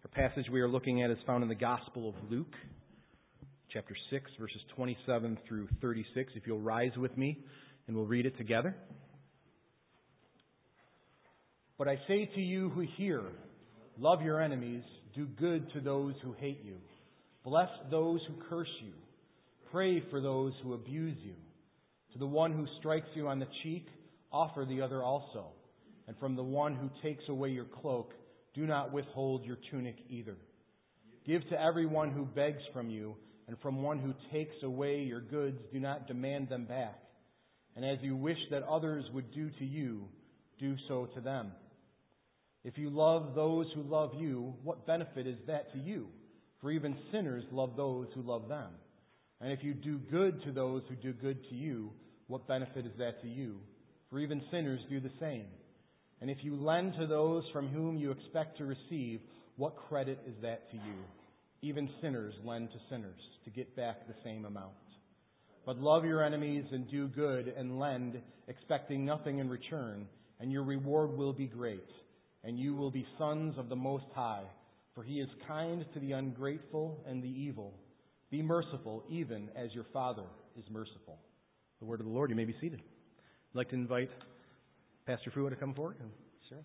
passage we are looking at is found in the Gospel of Luke, chapter 6, verses 27 through 36. If you'll rise with me, and we'll read it together. But I say to you who hear, love your enemies, do good to those who hate you, bless those who curse you, pray for those who abuse you. To the one who strikes you on the cheek, offer the other also. And from the one who takes away your cloak, do not withhold your tunic either. Give to everyone who begs from you, and from one who takes away your goods, do not demand them back. And as you wish that others would do to you, do so to them. If you love those who love you, what benefit is that to you? For even sinners love those who love them. And if you do good to those who do good to you, what benefit is that to you? For even sinners do the same. And if you lend to those from whom you expect to receive, what credit is that to you? Even sinners lend to sinners to get back the same amount. But love your enemies and do good and lend, expecting nothing in return, and your reward will be great, and you will be sons of the Most High, for He is kind to the ungrateful and the evil. Be merciful, even as your Father is merciful. The word of the Lord. You may be seated. I'd like to invite Pastor Fua to come forward and share.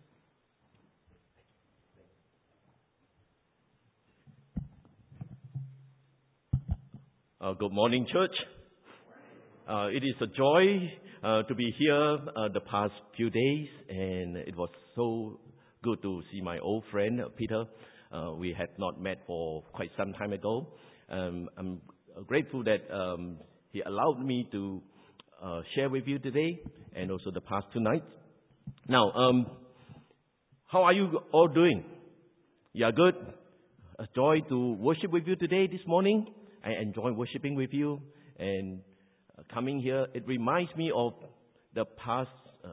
Good morning, church. It is a joy to be here the past few days, and it was so good to see my old friend Peter. We had not met for quite some time ago. I'm grateful that he allowed me to share with you today, and also the past 2 nights. Now, how are you all doing? You are good? A joy to worship with you today, this morning. I enjoy worshiping with you, and coming here, it reminds me of the past.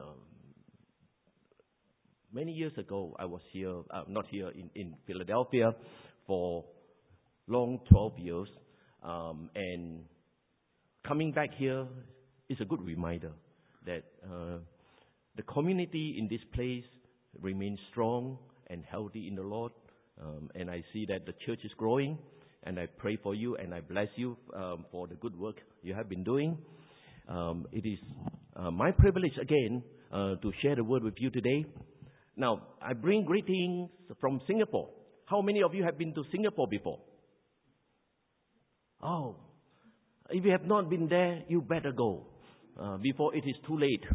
Many years ago, I was here, not here, in Philadelphia for long 12 years, and coming back here is a good reminder that the community in this place remains strong and healthy in the Lord, and I see that the church is growing, and I pray for you and I bless you for the good work you have been doing. It is my privilege again to share the word with you today. Now, I bring greetings from Singapore. How many of you have been to Singapore before? Oh, if you have not been there, you better go before it is too late.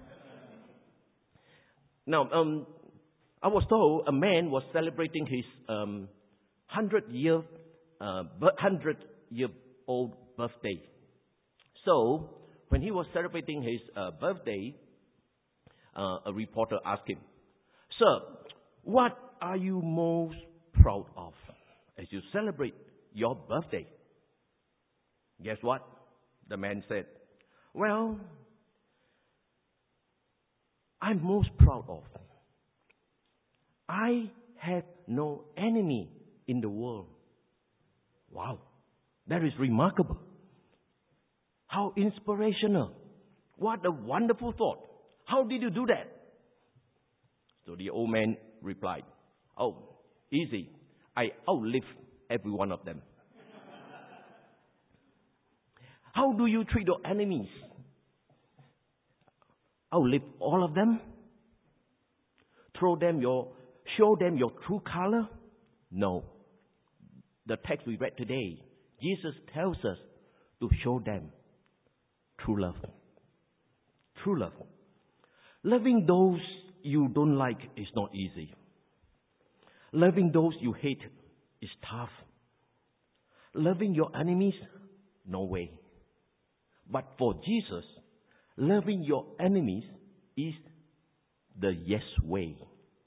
Now, I was told a man was celebrating his 100-year-old birthday. So, when he was celebrating his birthday, a reporter asked him, "Sir, what are you most proud of as you celebrate your birthday?" Guess what? The man said, "Well, I'm most proud of I have no enemy in the world." Wow, that is remarkable. How inspirational. What a wonderful thought. How did you do that? So the old man replied, "Oh, easy. I outlive every one of them." How do you treat your enemies? Outlive all of them? Show them your true color? No. The text we read today, Jesus tells us to show them true love. True love. Loving those you don't like is not easy. Loving those you hate is tough. Loving your enemies, no way. But for Jesus, loving your enemies is the yes way.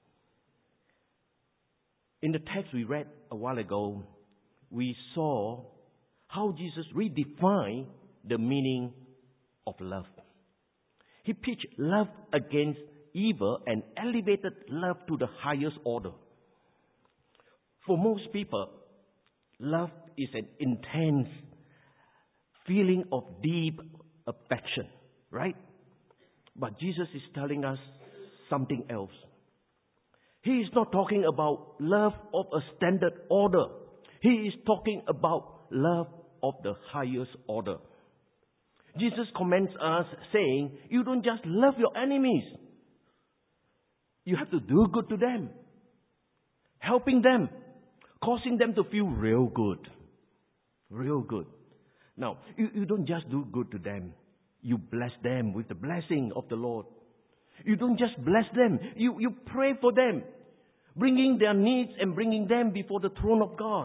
In the text we read a while ago, we saw how Jesus redefined the meaning of love. He pitched love against evil and elevated love to the highest order. For most people, love is an intense feeling of deep affection, right? But Jesus is telling us something else. He is not talking about love of a standard order. He is talking about love of the highest order. Jesus commends us saying, you don't just love your enemies. You have to do good to them. Helping them. Causing them to feel real good. Real good. Now, you don't just do good to them. You bless them with the blessing of the Lord. You don't just bless them. You pray for them. Bringing their needs and bringing them before the throne of God.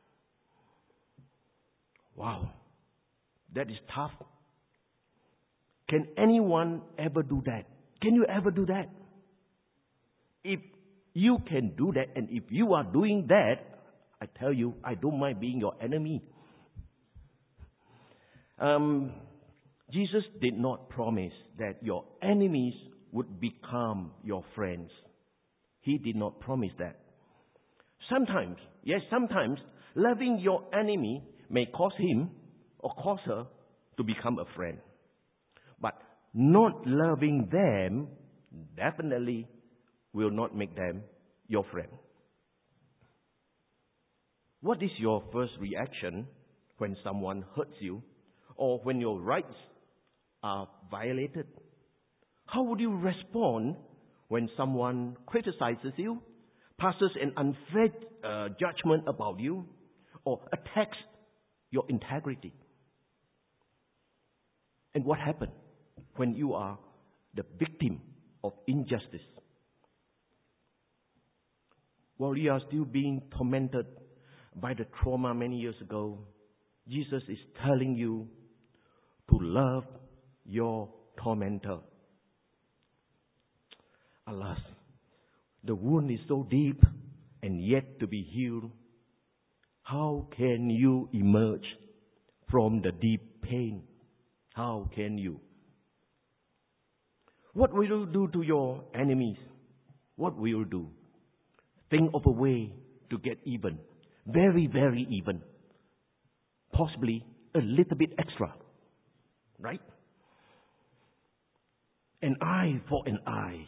Wow. That is tough. Can anyone ever do that? Can you ever do that? If you can do that, and if you are doing that, I tell you, I don't mind being your enemy. Jesus did not promise that your enemies would become your friends. He did not promise that. Sometimes, loving your enemy may cause him or cause her to become a friend. But not loving them definitely will not make them your friend. What is your first reaction when someone hurts you or when your rights are violated? How would you respond when someone criticizes you, passes an unfair judgment about you, or attacks your integrity? And what happens when you are the victim of injustice? While you are still being tormented by the trauma many years ago, Jesus is telling you to love your tormentor. Alas, the wound is so deep and yet to be healed. How can you emerge from the deep pain? How can you? What will you do to your enemies? What will you do? Think of a way to get even. Very, very even. Possibly a little bit extra. Right? An eye for an eye.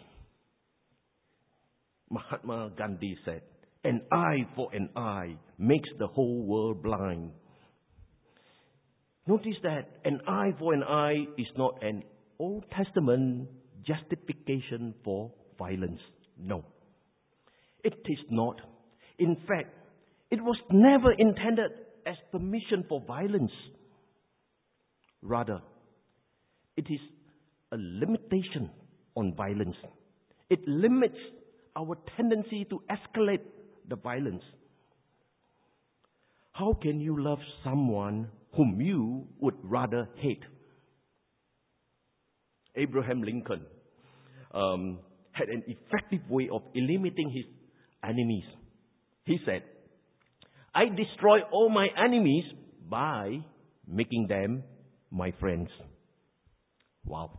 Mahatma Gandhi said, an eye for an eye makes the whole world blind. Notice that an eye for an eye is not an Old Testament justification for violence. No. It is not. In fact, it was never intended as permission for violence. Rather, it is a limitation on violence. It limits our tendency to escalate the violence. How can you love someone whom you would rather hate? Abraham Lincoln had an effective way of eliminating his enemies. He said, I destroy all my enemies by making them my friends. Wow.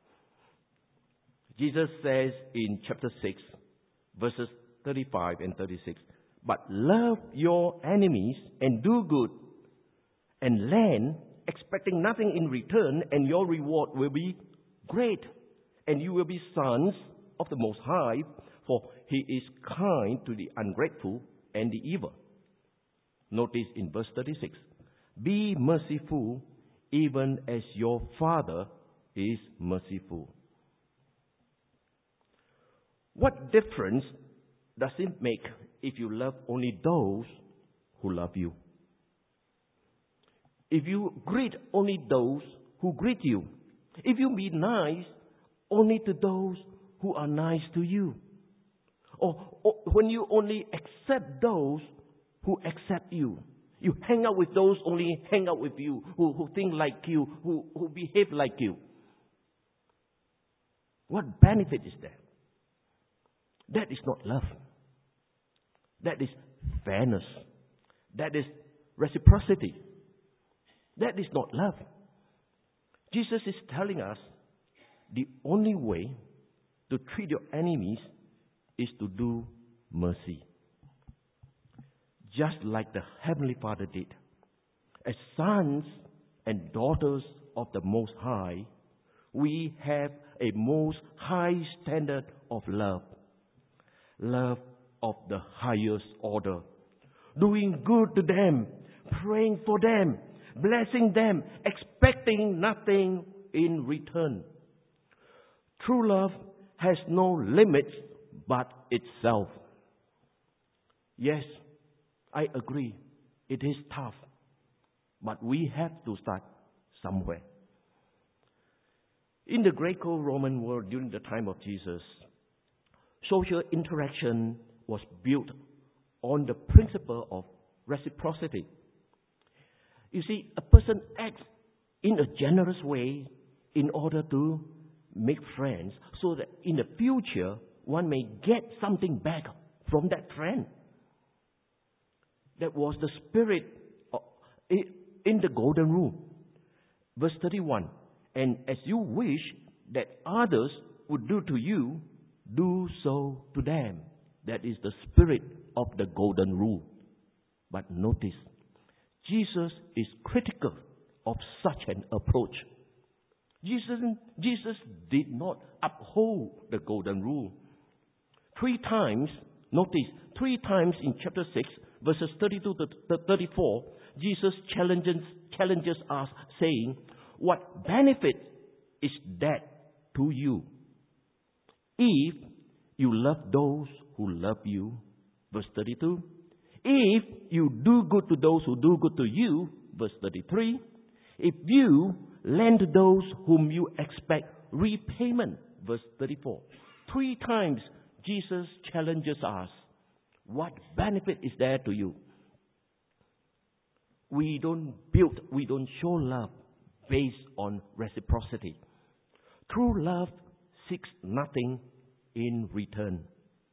Jesus says in chapter 6, verses 35 and 36, but love your enemies and do good and lend, expecting nothing in return, and your reward will be great, and you will be sons of the Most High, for He is kind to the ungrateful and the evil. Notice in verse 36, be merciful even as your Father is merciful. What difference does it make if you love only those who love you? If you greet only those who greet you? If you be nice only to those who are nice to you? Or when you only accept those who accept you? You hang out with those only hang out with you, who think like you, who behave like you. What benefit is there? That is not love. That is fairness. That is reciprocity. That is not love. Jesus is telling us the only way to treat your enemies is to do mercy. Just like the Heavenly Father did. As sons and daughters of the Most High, we have a most high standard of love. love of the highest order. Doing good to them, praying for them, blessing them, expecting nothing in return. True love has no limits but itself. Yes, I agree. It is tough. But we have to start somewhere. In the Greco-Roman world during the time of Jesus, social interaction was built on the principle of reciprocity. You see, a person acts in a generous way in order to make friends so that in the future one may get something back from that friend. That was the spirit in the golden rule. Verse 31, and as you wish that others would do to you, do so to them. That is the spirit of the golden rule. But notice, Jesus is critical of such an approach. Jesus did not uphold the golden rule. 3 times, notice, 3 times in chapter 6, verses 32 to 34, Jesus challenges us, saying, what benefit is that to you if you love those who love you? Verse 32. If you do good to those who do good to you, verse 33. If you lend to those whom you expect repayment, verse 34. 3 times Jesus challenges us. What benefit is there to you? We don't show love based on reciprocity. True love seeks nothing in return.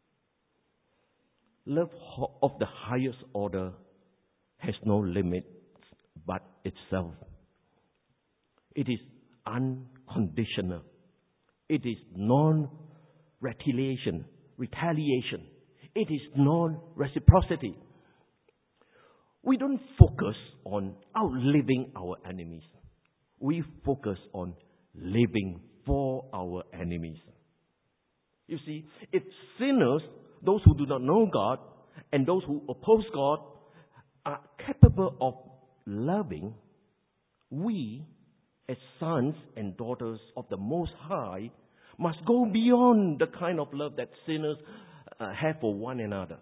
Love of the highest order has no limit but itself. It is unconditional. It is non-retaliation. It is non-reciprocity. We don't focus on outliving our enemies. We focus on living for our enemies. You see, if sinners, those who do not know God, and those who oppose God, are capable of loving, we, as sons and daughters of the Most High, must go beyond the kind of love that sinners have for one another.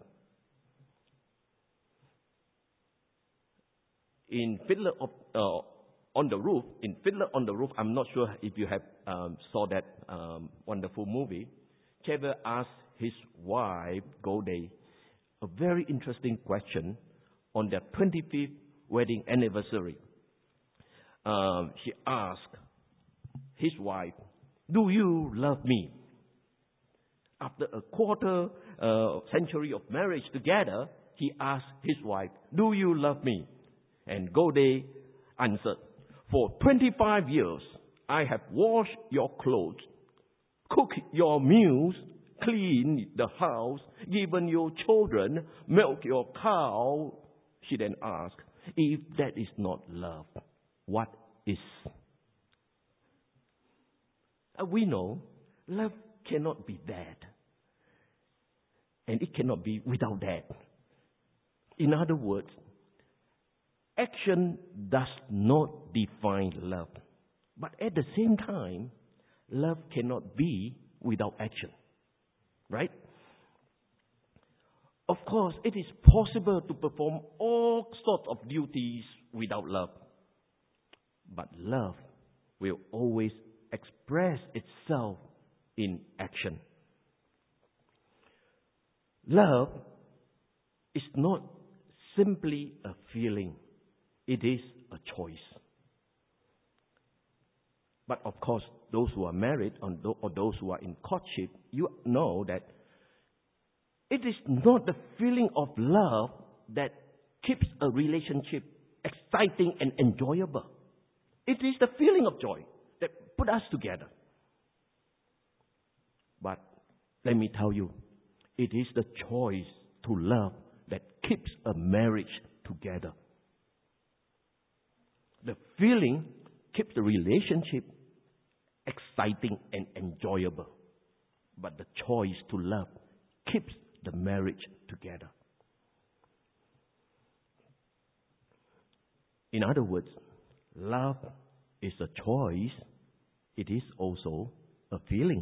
In Fiddler on the Roof, I'm not sure if you have saw that wonderful movie. Chever asked his wife, Goldie, a very interesting question on their 25th wedding anniversary. She asked his wife, do you love me? After a quarter century of marriage together, he asked his wife, do you love me? And Goldie answered, for 25 years, I have washed your clothes, cooked your meals, cleaned the house, given your children, milked your cow. She then asked, if that is not love, what is? We know love cannot be that. And it cannot be without that. In other words, action does not define love. But at the same time, love cannot be without action. Right? Of course, it is possible to perform all sorts of duties without love. But love will always express itself in action. Love is not simply a feeling. It is a choice. But of course, those who are married or those who are in courtship, you know that it is not the feeling of love that keeps a relationship exciting and enjoyable. It is the feeling of joy that put us together. But let me tell you, it is the choice to love that keeps a marriage together. The feeling keeps the relationship exciting and enjoyable. But the choice to love keeps the marriage together. In other words, love is a choice. It is also a feeling.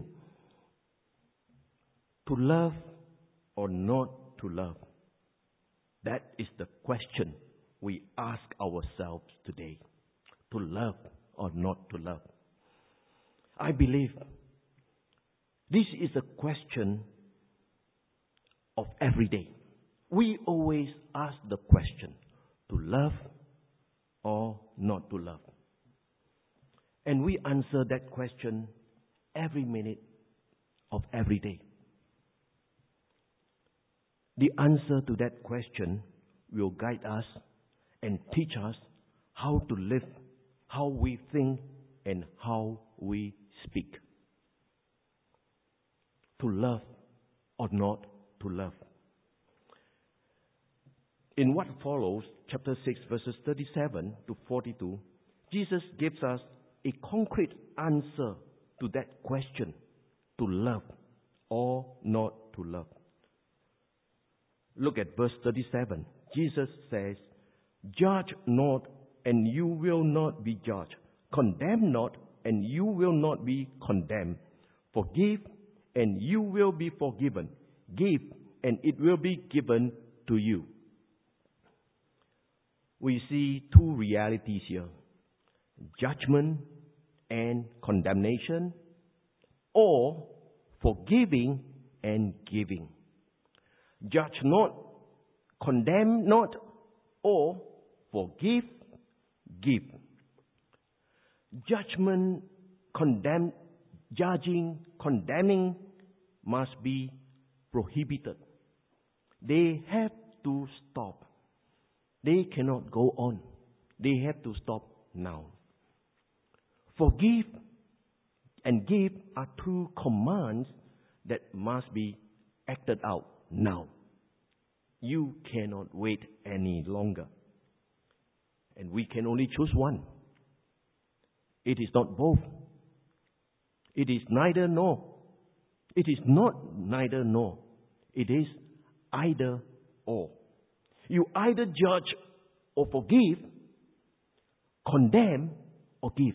To love or not to love, that is the question we ask ourselves today. To love or not to love. I believe this is a question of every day. We always ask the question, to love or not to love. And we answer that question every minute of every day. The answer to that question will guide us and teach us how to live, how we think, and how we speak. To love or not to love. In what follows, chapter 6, verses 37 to 42, Jesus gives us a concrete answer to that question, to love or not to love. Look at verse 37. Jesus says, "Judge not, and you will not be judged. Condemn not, and you will not be condemned. Forgive, and you will be forgiven. Give, and it will be given to you." We see two realities here: judgment and condemnation, or forgiving and giving. Judge not, condemn not, or forgive, give. Judgment, judging, condemning must be prohibited. They have to stop. They cannot go on. They have to stop now. Forgive and give are two commands that must be acted out now. You cannot wait any longer. And we can only choose one. It is not both. It is neither nor. It is not neither nor. It is either or. You either judge or forgive, condemn or give.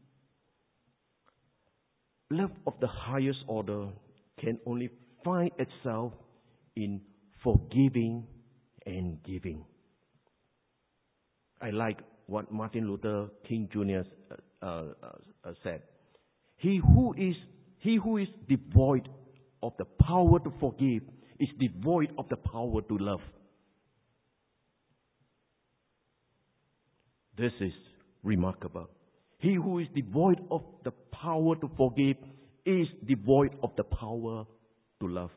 Love of the highest order can only find itself in forgiving and giving. I like what Martin Luther King Jr. said. He who is devoid of the power to forgive is devoid of the power to love. This is remarkable. He who is devoid of the power to forgive is devoid of the power to love.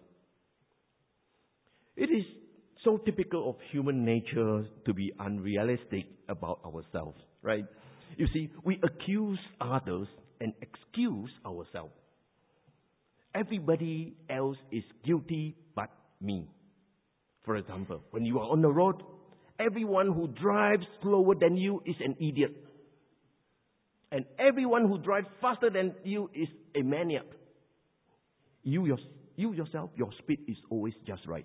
It is so typical of human nature to be unrealistic about ourselves, right? You see, we accuse others and excuse ourselves. Everybody else is guilty but me. For example, when you are on the road, everyone who drives slower than you is an idiot. And everyone who drives faster than you is a maniac. You yourself, your speed is always just right.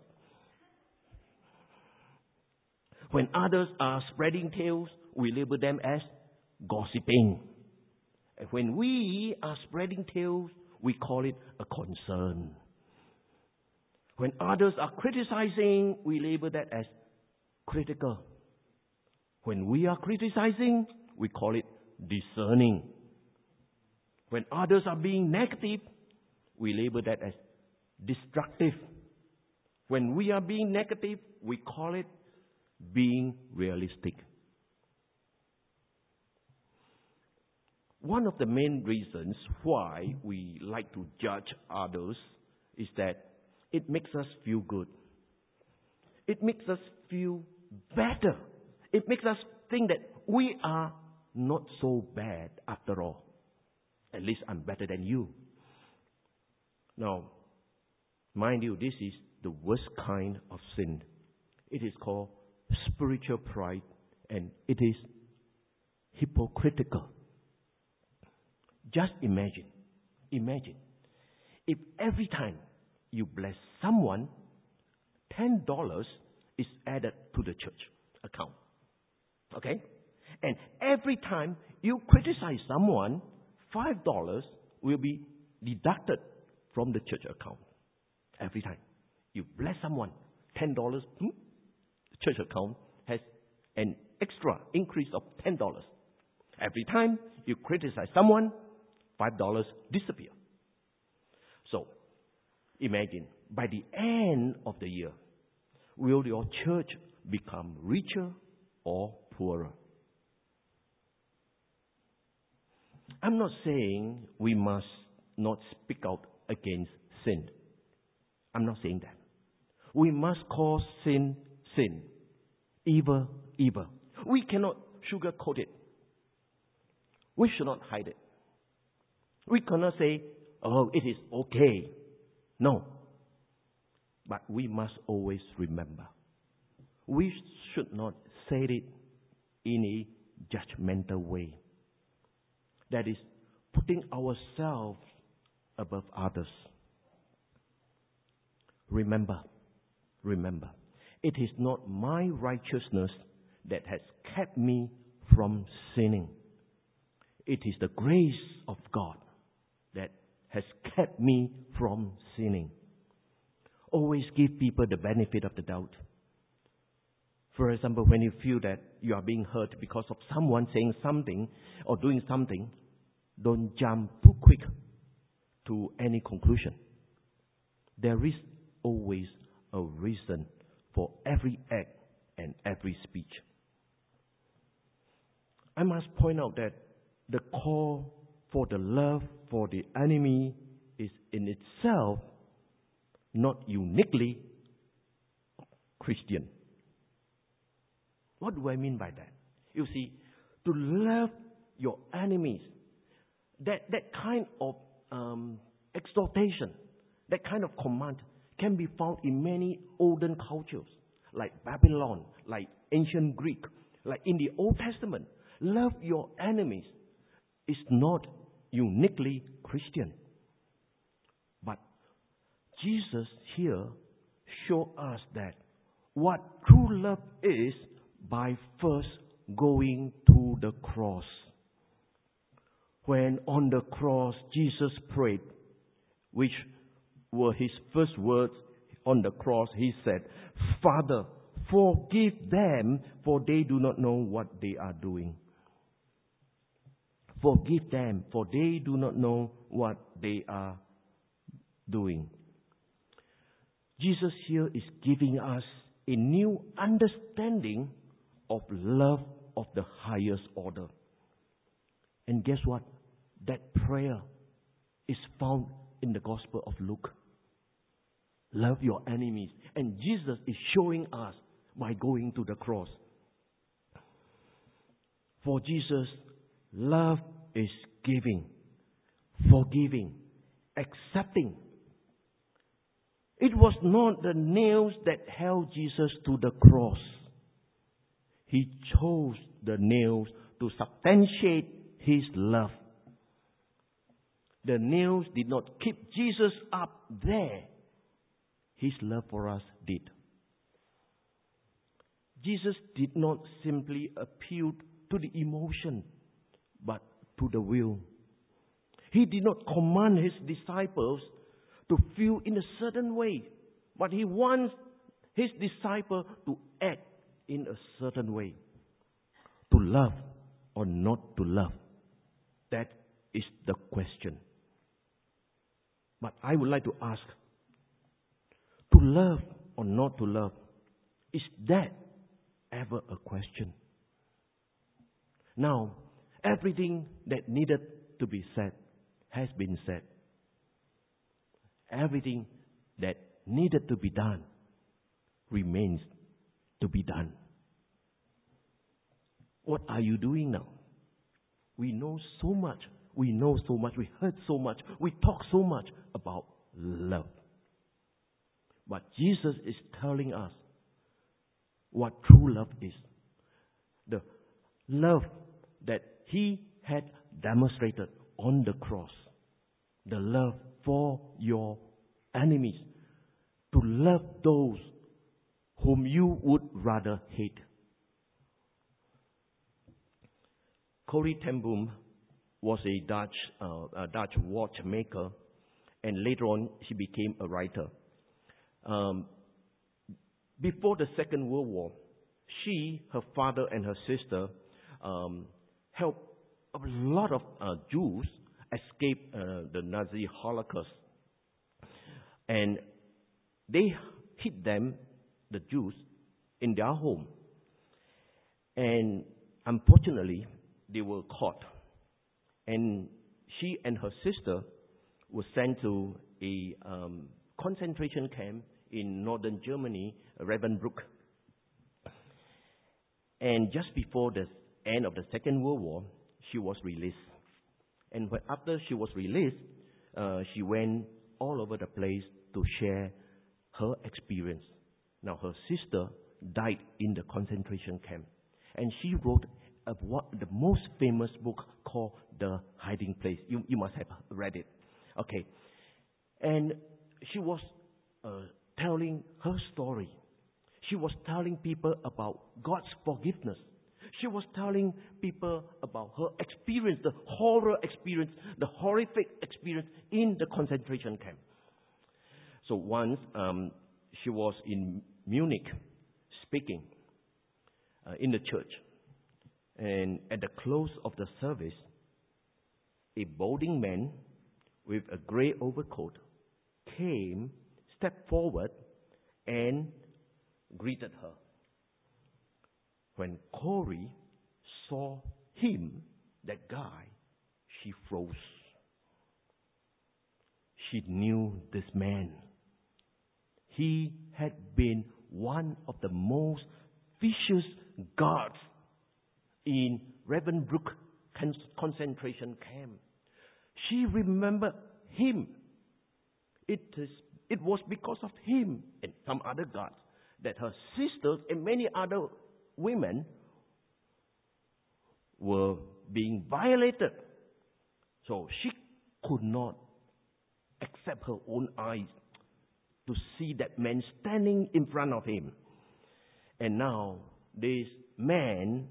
When others are spreading tales, we label them as gossiping. And when we are spreading tales, we call it a concern. When others are criticizing, we label that as critical. When we are criticizing, we call it discerning. When others are being negative, we label that as destructive. When we are being negative, we call it being realistic. One of the main reasons why we like to judge others is that it makes us feel good. It makes us feel better. It makes us think that we are not so bad after all. At least I'm better than you. Now, mind you, this is the worst kind of sin. It is called spiritual pride, and it is hypocritical. Just imagine if every time you bless someone, $10 is added to the church account. Okay? And every time you criticize someone, $5 will be deducted from the church account. Every time you bless someone, $10, the church account has an extra increase of $10. Every time you criticize someone, $5 disappear. So, imagine, by the end of the year, will your church become richer or poorer? I'm not saying we must not speak out against sin. I'm not saying that. We must call sin, sin. Evil, evil. We cannot sugarcoat it. We should not hide it. We cannot say, oh, it is okay. No. But we must always remember, we should not say it in a judgmental way. That is, putting ourselves above others. Remember, it is not my righteousness that has kept me from sinning. It is the grace of God that has kept me from sinning. Always give people the benefit of the doubt. For example, when you feel that you are being hurt because of someone saying something or doing something, don't jump too quick to any conclusion. There is always a reason for every act and every speech. I must point out that the call for the love for the enemy is in itself not uniquely Christian. What do I mean by that? You see, to love your enemies, that kind of exhortation, that kind of command can be found in many olden cultures, like Babylon, like ancient Greek, like in the Old Testament. Love your enemies is not uniquely Christian. But Jesus here shows us that what true love is by first going to the cross. When on the cross Jesus prayed, which were his first words on the cross, he said, Father, forgive them, for they do not know what they are doing. Forgive them, for they do not know what they are doing. Jesus here is giving us a new understanding of love of the highest order. And guess what? That prayer is found in the Gospel of Luke. Love your enemies. And Jesus is showing us by going to the cross. For Jesus, love is giving, forgiving, accepting. It was not the nails that held Jesus to the cross. He chose the nails to substantiate his love. The nails did not keep Jesus up there. His love for us did. Jesus did not simply appeal to the emotion, but to the will. He did not command his disciples to feel in a certain way, but he wants his disciple to act in a certain way. To love or not to love? That is the question. But I would like to ask, to love or not to love, is that ever a question? Now, everything that needed to be said has been said. Everything that needed to be done remains to be done. What are you doing now? We know so much. We know so much. We heard so much. We talk so much about love. But Jesus is telling us what true love is. The love that he had demonstrated on the cross. The love for your enemies. To love those whom you would rather hate. Corrie ten Boom was a Dutch watchmaker, and later on she became a writer. Before the Second World War, she, her father, and her sister helped a lot of Jews escape the Nazi Holocaust. And they hid them, the Jews, in their home. And unfortunately, they were caught. And she and her sister were sent to a concentration camp in northern Germany, Ravensbrück. And just before the end of the Second World War, she was released. And after she was released, she went all over the place to share her experience. Now, her sister died in the concentration camp. And she wrote the most famous book called The Hiding Place. You must have read it. Okay. And she was telling her story. She was telling people about God's forgiveness. She was telling people about her experience, the horror experience, the horrific experience in the concentration camp. So once she was in Munich speaking in the church. And at the close of the service, a balding man with a grey overcoat stepped forward and greeted her. When Corrie saw him, that guy, she froze. She knew this man. He had been one of the most vicious guards in Ravensbrück concentration camp. She remembered him. It was because of him and some other guards that her sisters and many other women were being violated. So she could not accept her own eyes to see that man standing in front of him. And now this man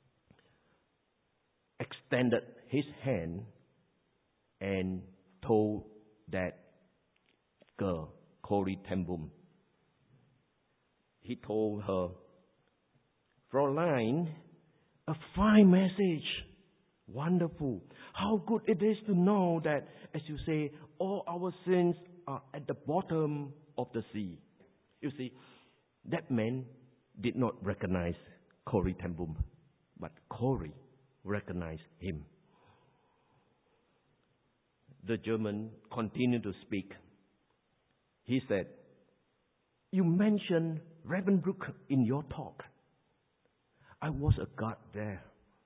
extended his hand and told that girl, Corrie ten Boom. He told her, Fräulein, a fine message. Wonderful. How good it is to know that, as you say, all our sins are at the bottom of the sea. You see, that man did not recognize Corrie ten Boom, but Corrie recognized him. The German continued to speak. He said, you mentioned Ravensbrück in your talk. I was a guard there.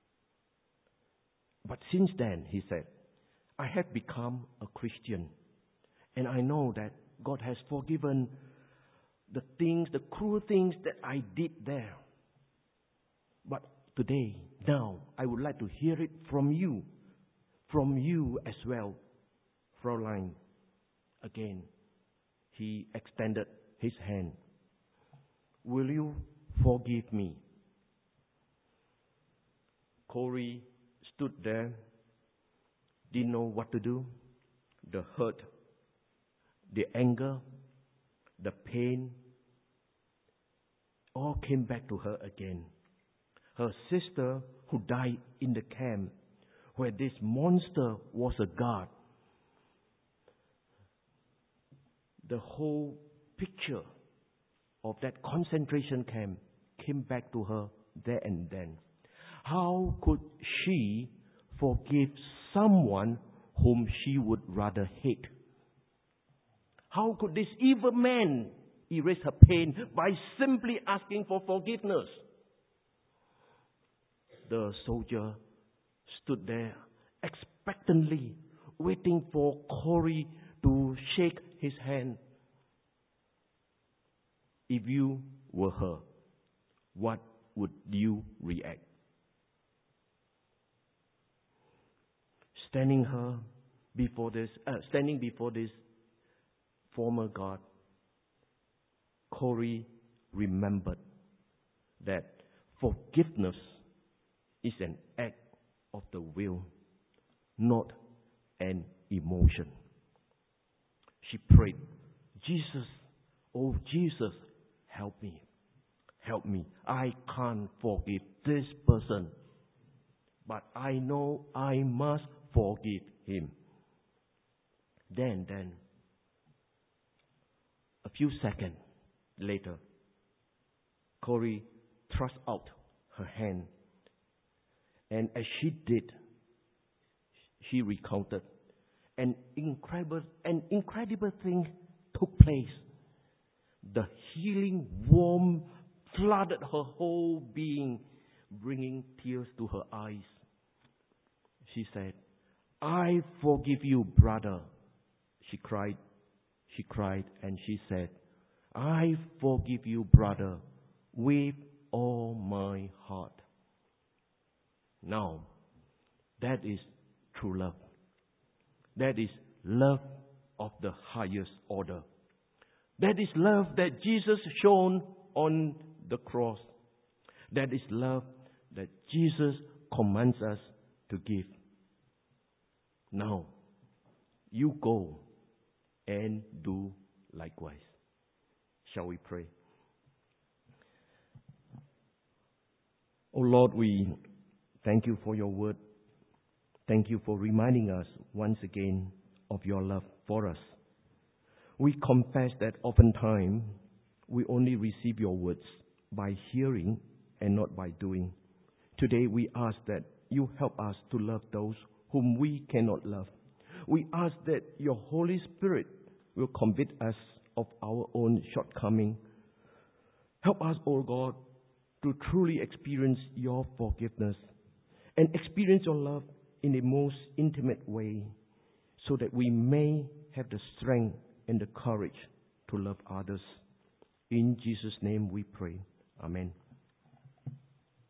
But since then, he said, I have become a Christian. And I know that God has forgiven the cruel things that I did there. But today, now, I would like to hear it from you as well, Fräulein. Again, he extended his hand. Will you forgive me? Corrie stood there, didn't know what to do. The hurt, the anger, the pain, all came back to her again. Her sister who died in the camp, where this monster was a guard. The whole picture of that concentration camp came back to her there and then. How could she forgive someone whom she would rather hate? How could this evil man erase her pain by simply asking for forgiveness? The soldier stood there expectantly, waiting for Corrie to shake his hand. If you were her, what would you react? Standing before this former God, Corrie remembered that forgiveness is an act of the will, not an emotion. She prayed, Jesus, oh Jesus, help me. Help me. I can't forgive this person, but I know I must forgive him. Then, a few seconds later, Corrie thrust out her hand, and as she did, she recounted an incredible thing took place. The healing warmth flooded her whole being, bringing tears to her eyes. She said, I forgive you, brother. She cried, and she said, I forgive you, brother, with all my heart. Now, that is true love. That is love of the highest order. That is love that Jesus shone on the cross. That is love that Jesus commands us to give. Now, you go and do likewise. Shall we pray? Oh Lord, we thank you for your word. Thank you for reminding us once again of your love for us. We confess that oftentimes we only receive your words by hearing and not by doing. Today we ask that you help us to love those whom we cannot love. We ask that your Holy Spirit will convict us of our own shortcoming. Help us, O God, to truly experience your forgiveness and experience your love in the most intimate way, so that we may have the strength and the courage to love others. In Jesus' name we pray. Amen.